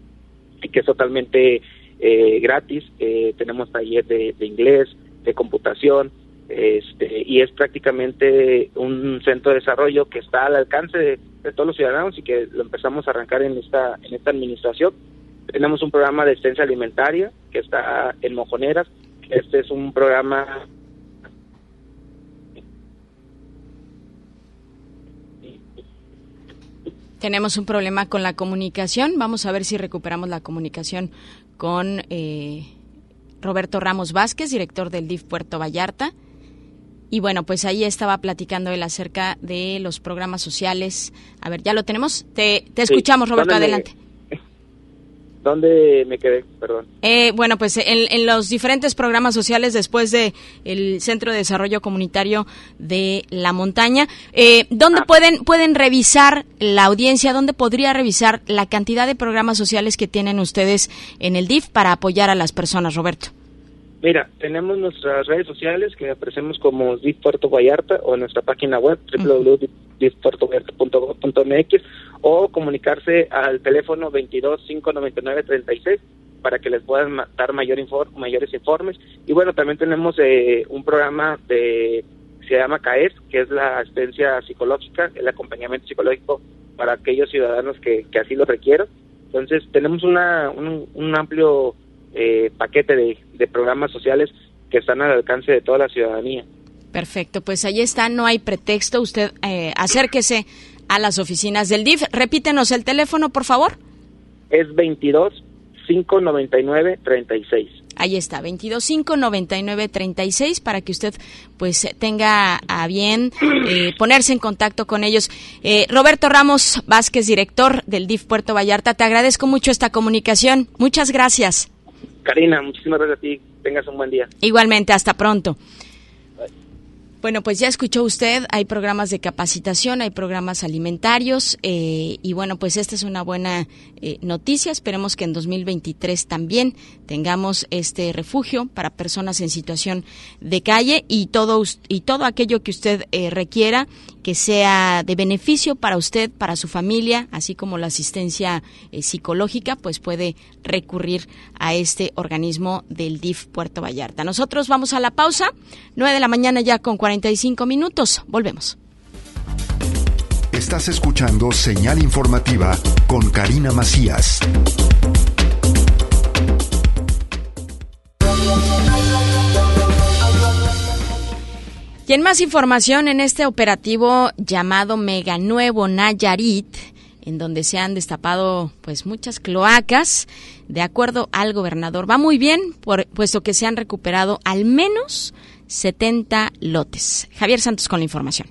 y que es totalmente eh, gratis. Eh, tenemos taller de, de inglés, de computación, este, y es prácticamente un centro de desarrollo que está al alcance de, de todos los ciudadanos y que lo empezamos a arrancar en esta en esta administración. Tenemos un programa de asistencia alimentaria que está en Mojoneras. Este es un programa Tenemos un problema con la comunicación. Vamos a ver si recuperamos la comunicación con eh, Roberto Ramos Vázquez, director del D I F Puerto Vallarta. Y bueno, pues ahí estaba platicando él acerca de los programas sociales. A ver, ¿ya lo tenemos? Te, te escuchamos, sí. Roberto, adelante. ¿Dónde me quedé? Perdón. Eh, bueno, pues en, en los diferentes programas sociales después de el Centro de Desarrollo Comunitario de La Montaña, eh, ¿dónde ah. pueden pueden revisar la audiencia? ¿Dónde podría revisar la cantidad de programas sociales que tienen ustedes en el D I F para apoyar a las personas, Roberto? Mira, tenemos nuestras redes sociales que aparecemos como D I F Puerto Vallarta, o en nuestra página web doble u doble u doble u punto d i f puerto vallarta punto gov punto m x, o comunicarse al teléfono veintidós, cinco noventa y nueve, treinta y seis para que les puedan dar mayor inform- mayores informes. Y bueno, también tenemos eh, un programa de se llama C A E S, que es la asistencia psicológica, el acompañamiento psicológico para aquellos ciudadanos que, que así lo requieran. Entonces, tenemos una un, un amplio eh, paquete de, de programas sociales que están al alcance de toda la ciudadanía. Perfecto, pues ahí está, no hay pretexto. Usted eh, acérquese a las oficinas del D I F. Repítenos el teléfono, por favor. Es veintidós, cinco noventa y nueve, treinta y seis. Ahí está, veintidós cinco, noventa y nueve, treinta y seis, para que usted pues tenga a bien eh, ponerse en contacto con ellos. Eh, Roberto Ramos Vázquez, director del D I F Puerto Vallarta, te agradezco mucho esta comunicación. Muchas gracias. Karina, muchísimas gracias a ti. Tengas un buen día. Igualmente, hasta pronto. Bueno, pues ya escuchó usted, hay programas de capacitación, hay programas alimentarios eh, y bueno, pues esta es una buena eh, noticia. Esperemos que en dos mil veintitrés también tengamos este refugio para personas en situación de calle y todo y todo aquello que usted eh, requiera que sea de beneficio para usted, para su familia, así como la asistencia eh, psicológica, pues puede recurrir a este organismo del D I F Puerto Vallarta. Nosotros vamos a la pausa, nueve de la mañana ya con cuarenta y cinco minutos. Volvemos. Estás escuchando Señal Informativa con Karina Macías. Y en más información, en este operativo llamado Mega Nuevo Nayarit, en donde se han destapado pues muchas cloacas, de acuerdo al gobernador, va muy bien, por, puesto que se han recuperado al menos setenta lotes. Javier Santos con la información.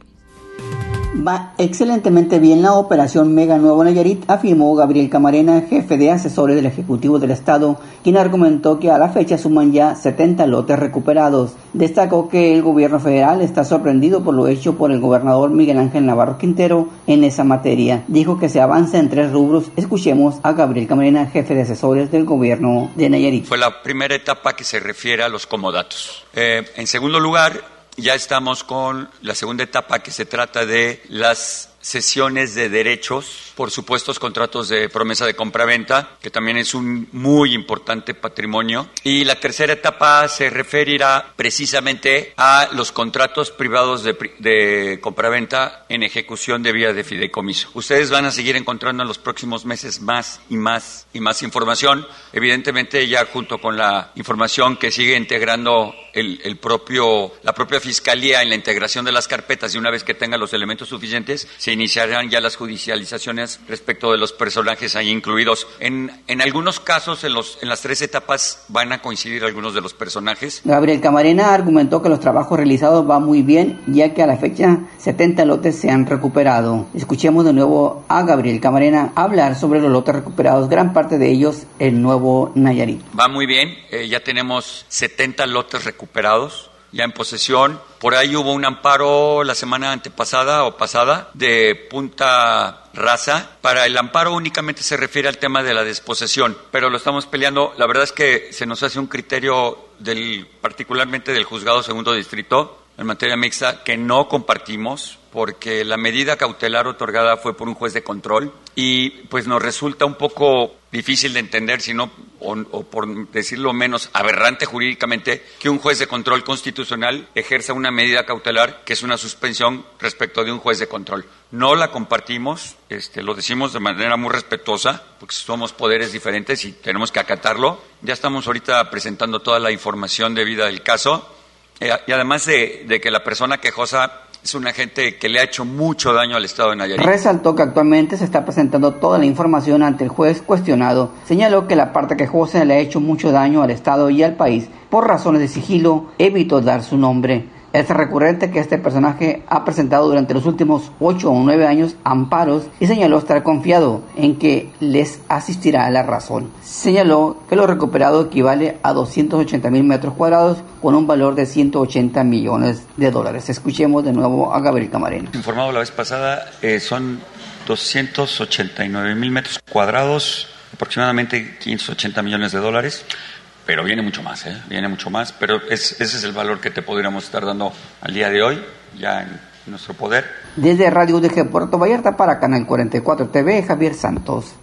Va excelentemente bien la operación Mega Nuevo Nayarit, afirmó Gabriel Camarena, jefe de asesores del Ejecutivo del Estado, quien argumentó que a la fecha suman ya setenta lotes recuperados. Destacó que el gobierno federal está sorprendido por lo hecho por el gobernador Miguel Ángel Navarro Quintero en esa materia. Dijo que se avanza en tres rubros. Escuchemos a Gabriel Camarena, jefe de asesores del gobierno de Nayarit. Fue la primera etapa que se refiere a los comodatos. Eh, en segundo lugar, ya estamos con la segunda etapa que se trata de las cesiones de derechos por supuestos contratos de promesa de compraventa, que también es un muy importante patrimonio. Y la tercera etapa se referirá precisamente a los contratos privados de, de compraventa en ejecución de vía de fideicomiso. Ustedes van a seguir encontrando en los próximos meses más y más y más información, evidentemente ya junto con la información que sigue integrando el, el propio, la propia Fiscalía en la integración de las carpetas, y una vez que tenga los elementos suficientes, se iniciarán ya las judicializaciones respecto de los personajes ahí incluidos. En, en algunos casos, en, los, en las tres etapas, van a coincidir algunos de los personajes. Gabriel Camarena argumentó que los trabajos realizados van muy bien, ya que a la fecha setenta lotes se han recuperado. Escuchemos de nuevo a Gabriel Camarena hablar sobre los lotes recuperados, gran parte de ellos en Nuevo Nayarit. Va muy bien, eh, ya tenemos setenta lotes recuperados, ya en posesión. Por ahí hubo un amparo la semana antepasada o pasada de Punta Raza. Para el amparo únicamente se refiere al tema de la desposesión, pero lo estamos peleando. La verdad es que se nos hace un criterio del, particularmente del Juzgado Segundo Distrito en materia mixta, que no compartimos, porque la medida cautelar otorgada fue por un juez de control y pues nos resulta un poco difícil de entender, sino, o, o por decirlo menos, aberrante jurídicamente, que un juez de control constitucional ejerza una medida cautelar que es una suspensión respecto de un juez de control. No la compartimos, este, lo decimos de manera muy respetuosa, porque somos poderes diferentes y tenemos que acatarlo. Ya estamos ahorita presentando toda la información debida del caso, eh, y además de, de que la persona quejosa es una gente que le ha hecho mucho daño al Estado de Nayarit. Resaltó que actualmente se está presentando toda la información ante el juez cuestionado. Señaló que la parte quejosa le ha hecho mucho daño al Estado y al país. Por razones de sigilo, evitó dar su nombre. Es recurrente que este personaje ha presentado durante los últimos ocho o nueve años amparos y señaló estar confiado en que les asistirá la razón. Señaló que lo recuperado equivale a doscientos ochenta mil metros cuadrados con un valor de ciento ochenta millones de dólares. Escuchemos de nuevo a Gabriel Camarena. Informado la vez pasada, eh, son doscientos ochenta y nueve mil metros cuadrados, aproximadamente quinientos ochenta millones de dólares. Pero viene mucho más, ¿eh? Viene mucho más, pero es, ese es el valor que te podríamos estar dando al día de hoy, ya en nuestro poder. Desde Radio U D G Puerto Vallarta para Canal cuarenta y cuatro T V, Javier Santos.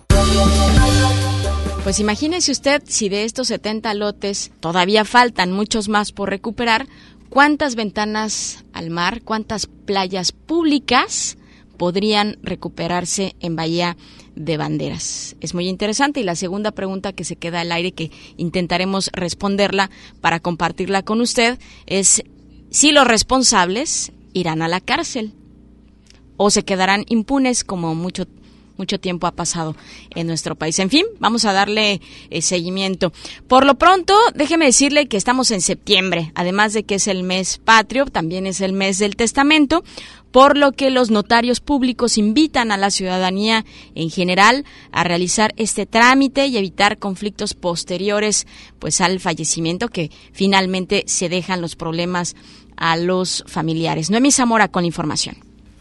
Pues imagínese usted, si de estos setenta lotes todavía faltan muchos más por recuperar, ¿cuántas ventanas al mar, cuántas playas públicas podrían recuperarse en Bahía de Banderas? Es muy interesante. Y la segunda pregunta que se queda al aire, que intentaremos responderla para compartirla con usted, es si los responsables irán a la cárcel o se quedarán impunes, como mucho mucho tiempo ha pasado en nuestro país. En fin, vamos a darle eh, seguimiento. Por lo pronto, déjeme decirle que estamos en septiembre, además de que es el mes patrio, también es el mes del testamento, por lo que los notarios públicos invitan a la ciudadanía en general a realizar este trámite y evitar conflictos posteriores pues al fallecimiento, que finalmente se dejan los problemas a los familiares. Noemí Zamora con la información.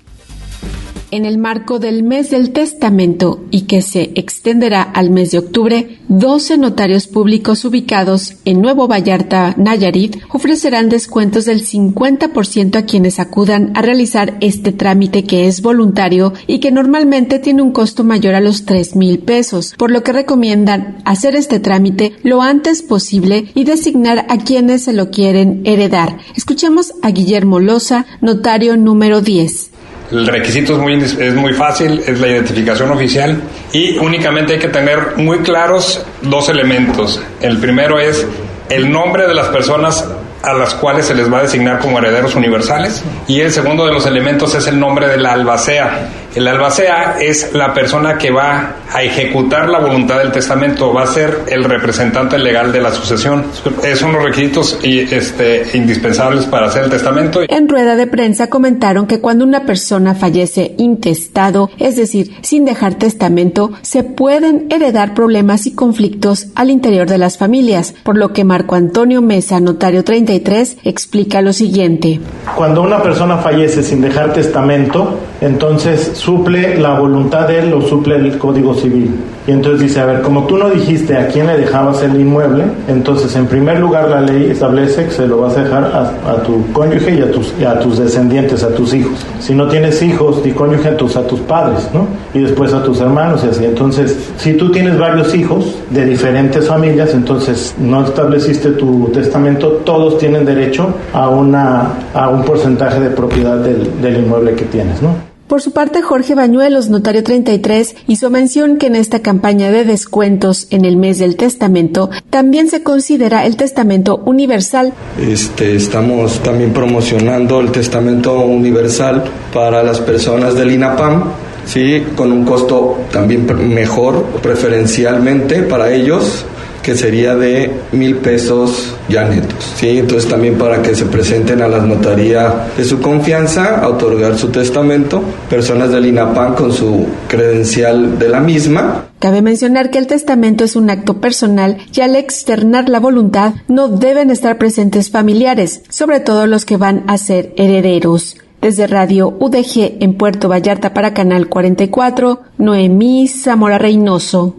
En el marco del mes del testamento y que se extenderá al mes de octubre, doce notarios públicos ubicados en Nuevo Vallarta, Nayarit, ofrecerán descuentos del cincuenta por ciento a quienes acudan a realizar este trámite, que es voluntario y que normalmente tiene un costo mayor a los tres mil pesos, por lo que recomiendan hacer este trámite lo antes posible y designar a quienes se lo quieren heredar. Escuchemos a Guillermo Loza, notario número diez. El requisito es muy, es muy fácil, es la identificación oficial y únicamente hay que tener muy claros dos elementos. El primero es el nombre de las personas a las cuales se les va a designar como herederos universales, y el segundo de los elementos es el nombre del albacea. El albacea es la persona que va a ejecutar la voluntad del testamento, va a ser el representante legal de la sucesión. Es unos requisitos y, este, indispensables para hacer el testamento. En rueda de prensa comentaron que cuando una persona fallece intestado, es decir, sin dejar testamento, se pueden heredar problemas y conflictos al interior de las familias, por lo que Marco Antonio Mesa, notario treinta y tres, explica lo siguiente. Cuando una persona fallece sin dejar testamento, entonces suple la voluntad de él, lo suple el Código Civil. Y entonces dice, a ver, como tú no dijiste a quién le dejabas el inmueble, entonces en primer lugar la ley establece que se lo vas a dejar a, a tu cónyuge y a tus, y a tus descendientes, a tus hijos. Si no tienes hijos y cónyuge, a tus, a tus padres, ¿no? Y después a tus hermanos y así. Entonces, si tú tienes varios hijos de diferentes familias, entonces no estableciste tu testamento, todos tienen derecho a, una, a un porcentaje de propiedad del, del inmueble que tienes, ¿no? Por su parte, Jorge Bañuelos, notario treinta y tres, hizo mención que en esta campaña de descuentos en el mes del testamento también se considera el testamento universal. Este, estamos también promocionando el testamento universal para las personas del INAPAM, sí, con un costo también mejor, preferencialmente para ellos, que sería de mil pesos ya netos, ¿sí? Entonces también para que se presenten a la notaría de su confianza a otorgar su testamento, personas del INAPAM con su credencial de la misma. Cabe mencionar que el testamento es un acto personal y al externar la voluntad no deben estar presentes familiares, sobre todo los que van a ser herederos. Desde Radio U D G en Puerto Vallarta para Canal cuarenta y cuatro, Noemí Zamora Reynoso.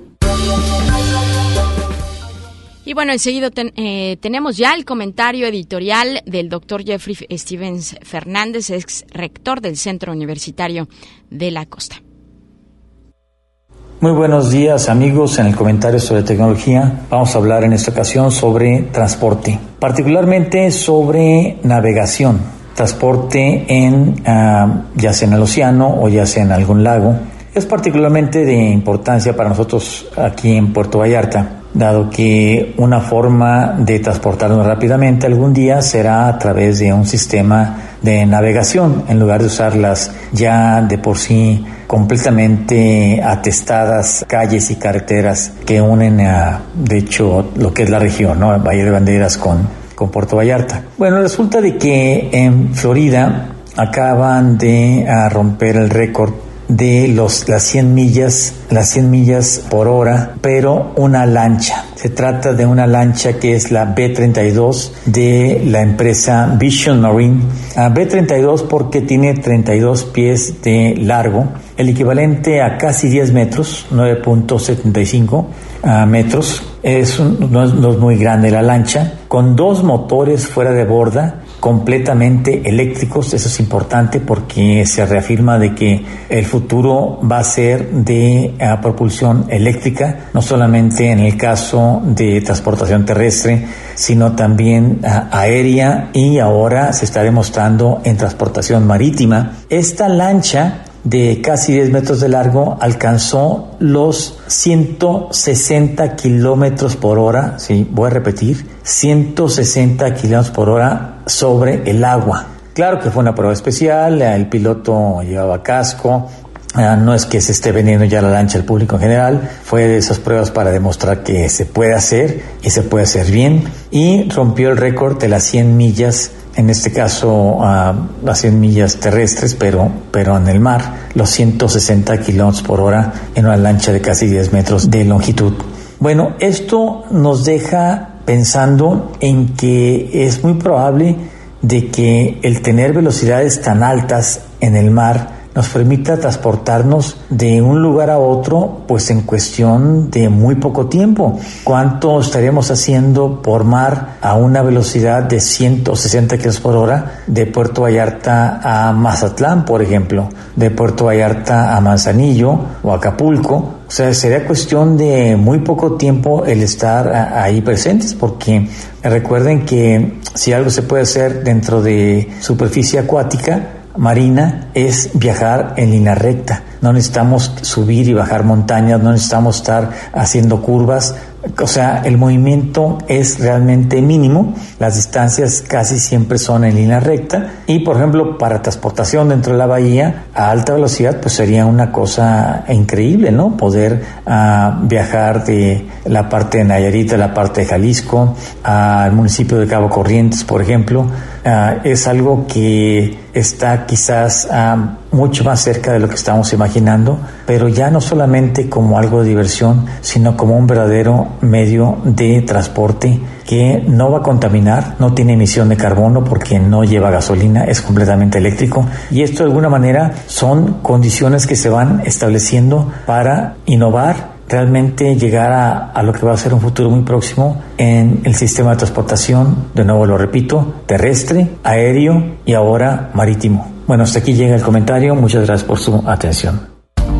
Y bueno, enseguida ten, eh, tenemos ya el comentario editorial del doctor Jeffrey Stevens Fernández, ex rector del Centro Universitario de la Costa. Muy buenos días, amigos. En el comentario sobre tecnología vamos a hablar en esta ocasión sobre transporte, particularmente sobre navegación, transporte en uh, ya sea en el océano o ya sea en algún lago. Es particularmente de importancia para nosotros aquí en Puerto Vallarta, dado que una forma de transportarnos rápidamente algún día será a través de un sistema de navegación, en lugar de usar las ya de por sí completamente atestadas calles y carreteras que unen a, de hecho, lo que es la región, ¿no? Valle de Banderas con, con Puerto Vallarta. Bueno, resulta de que en Florida acaban de uh, romper el récord de los las cien millas, las cien millas por hora, pero una lancha. Se trata de una lancha que es la B treinta y dos de la empresa Vision Marine. Uh, B treinta y dos porque tiene treinta y dos pies de largo, el equivalente a casi diez metros, nueve punto setenta y cinco uh, metros. Es un, no, es, no es muy grande la lancha, con dos motores fuera de borda, completamente eléctricos. Eso es importante porque se reafirma de que el futuro va a ser de uh, propulsión eléctrica, no solamente en el caso de transportación terrestre, sino también uh, aérea, y ahora se está demostrando en transportación marítima. Esta lancha de casi diez metros de largo alcanzó los ciento sesenta kilómetros por hora, sí, voy a repetir, ciento sesenta kilómetros por hora sobre el agua. Claro que fue una prueba especial, el piloto llevaba casco, Uh, no es que se esté vendiendo ya la lancha al público en general, fue de esas pruebas para demostrar que se puede hacer y se puede hacer bien, y rompió el récord de las cien millas, en este caso uh, las cien millas terrestres, pero, pero en el mar, los ciento sesenta kilómetros por hora en una lancha de casi diez metros de longitud. Bueno, esto nos deja pensando en que es muy probable de que el tener velocidades tan altas en el mar nos permita transportarnos de un lugar a otro, pues en cuestión de muy poco tiempo. ¿Cuánto estaríamos haciendo por mar a una velocidad de ciento sesenta kilómetros por hora de Puerto Vallarta a Mazatlán, por ejemplo, de Puerto Vallarta a Manzanillo o Acapulco? O sea, sería cuestión de muy poco tiempo el estar a, ahí presentes, porque recuerden que si algo se puede hacer dentro de superficie acuática marina es viajar en línea recta. No necesitamos subir y bajar montañas, no necesitamos estar haciendo curvas. O sea, el movimiento es realmente mínimo, las distancias casi siempre son en línea recta, y por ejemplo para transportación dentro de la bahía a alta velocidad pues sería una cosa increíble, ¿no? Poder uh, viajar de la parte de Nayarit a la parte de Jalisco al municipio de Cabo Corrientes, por ejemplo. Uh, es algo que está quizás uh, mucho más cerca de lo que estamos imaginando, pero ya no solamente como algo de diversión, sino como un verdadero medio de transporte que no va a contaminar, no tiene emisión de carbono porque no lleva gasolina, es completamente eléctrico, y esto de alguna manera son condiciones que se van estableciendo para innovar, realmente llegar a, a lo que va a ser un futuro muy próximo en el sistema de transportación, de nuevo lo repito, terrestre, aéreo y ahora marítimo. Bueno, hasta aquí llega el comentario. Muchas gracias por su atención.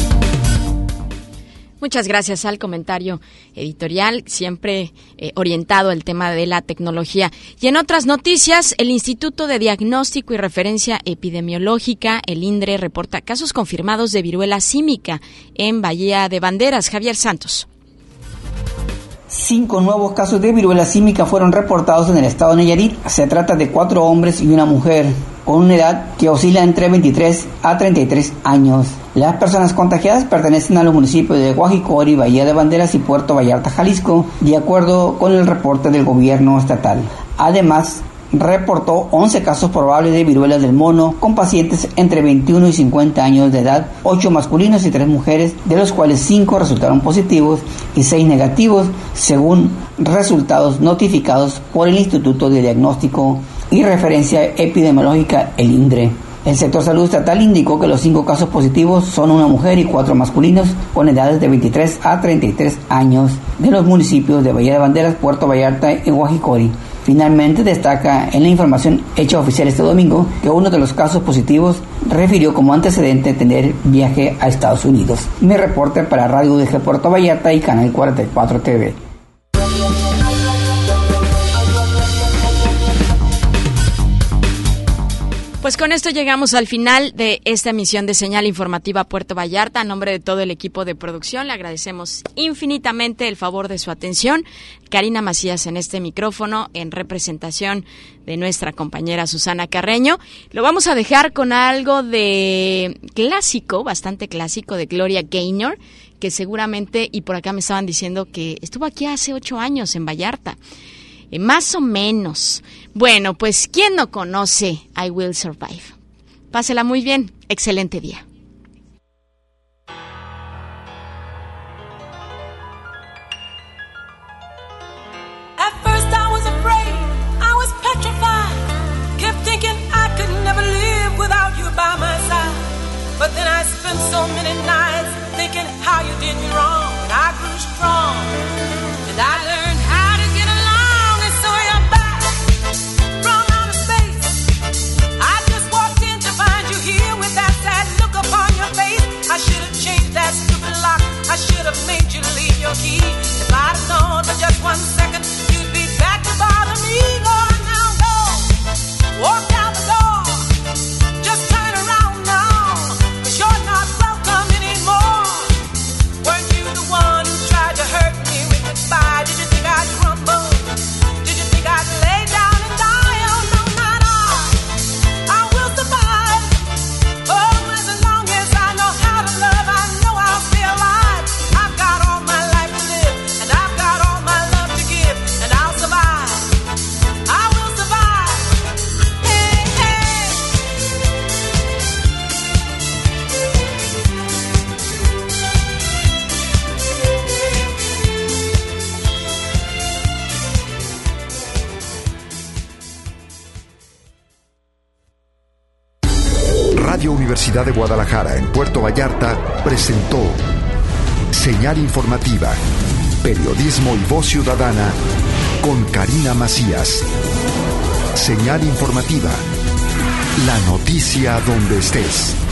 Muchas gracias al comentario editorial, siempre eh, orientado al tema de la tecnología. Y en otras noticias, el Instituto de Diagnóstico y Referencia Epidemiológica, el INDRE, reporta casos confirmados de viruela símica en Bahía de Banderas. Javier Santos. Cinco nuevos casos de viruela símica fueron reportados en el estado de Nayarit. Se trata de cuatro hombres y una mujer, con una edad que oscila entre veintitrés a treinta y tres años. Las personas contagiadas pertenecen a los municipios de Guajicori, Bahía de Banderas y Puerto Vallarta, Jalisco, de acuerdo con el reporte del gobierno estatal. Además, reportó once casos probables de viruela del mono con pacientes entre veintiuno y cincuenta años de edad, ocho masculinos y tres mujeres, de los cuales cinco resultaron positivos y seis negativos, según resultados notificados por el Instituto de Diagnóstico y Referencia Epidemiológica, el INDRE. El sector salud estatal indicó que los cinco casos positivos son una mujer y cuatro masculinos con edades de veintitrés a treinta y tres años de los municipios de Bahía de Banderas, Puerto Vallarta y Guajicori. Finalmente, destaca en la información hecha oficial este domingo que uno de los casos positivos refirió como antecedente tener viaje a Estados Unidos. Mi reporte para Radio U D G Puerto Vallarta y Canal cuarenta y cuatro T V. Pues con esto llegamos al final de esta emisión de Señal Informativa Puerto Vallarta. A nombre de todo el equipo de producción, le agradecemos infinitamente el favor de su atención. Karina Macías en este micrófono, en representación de nuestra compañera Susana Carreño. Lo vamos a dejar con algo de clásico, bastante clásico, de Gloria Gaynor, que seguramente, y por acá me estaban diciendo que estuvo aquí hace ocho años en Vallarta. Eh, más o menos. Bueno, pues, ¿quién no conoce I Will Survive? Pásela muy bien. Excelente día. At first I was afraid, I was petrified. Kept thinking I could never live without you by my side. But then I spent so many nights thinking how you did me wrong. And I grew strong. And I learned how to get along. So you're back from outer space. I just walked in to find you here with that sad look upon your face. I should have changed that stupid lock. I should have made you leave your key. If I'd have known for just one second you'd be back to bother me. Lord, now go, walk out the door. Just turn around now, 'cause you're not welcome anymore. Weren't you the one who tried to hurt me with goodbye? Did you think I Radio Universidad de Guadalajara en Puerto Vallarta presentó Señal Informativa, Periodismo y Voz Ciudadana con Karina Macías. Señal Informativa, la noticia donde estés.